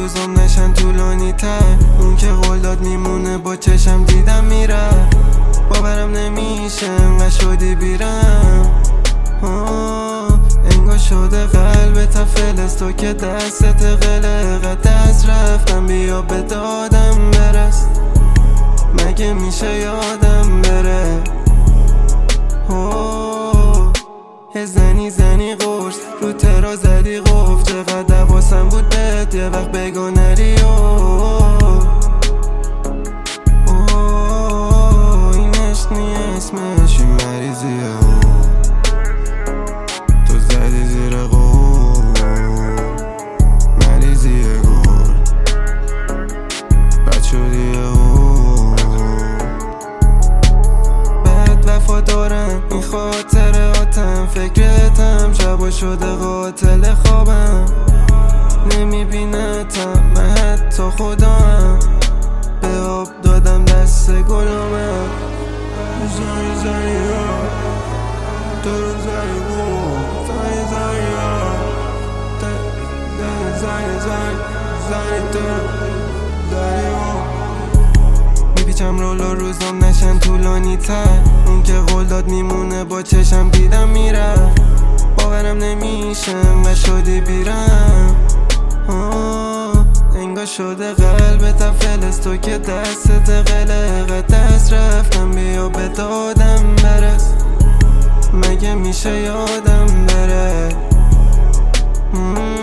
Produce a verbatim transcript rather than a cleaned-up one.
روزم نشن طولانی تر. اون که قول داد میمونه با چشم دیدم میره. باورم نمیشه انقدر شدی بیرم. انگار شده قلبت فلز تو که دستت قلقه دست رفتم. بیا به دادم برس مگه میشه یادم بره. زنی زنی قرص رو ترا زدی قفل. چقدر واسم بود بهت یه وقت بگو نری. این عشق نی اسمش این مریضیه. تو زدی زیر قول مریضیه گل بد شدیه. بد وفا دارم این خاطراتم. فکرتم شبا شده قاتل خوابم. نمیبینتم من حتی خودم. به آب دادم دست گلومم. زنی زنی ها درو زنی گو زنی زنی ها زنی زنی زنی درو زنی ها. میپیچم رولو روزم نشن طولانی تر. اون که قول داد میمونه با چشم دیدم میره. باورم نمیشه انقدر شدی بیرم. انگار شده قلبت فلز تو که دستت قلقه دست رفتم. بیا به دادم برس مگه میشه یادم بره.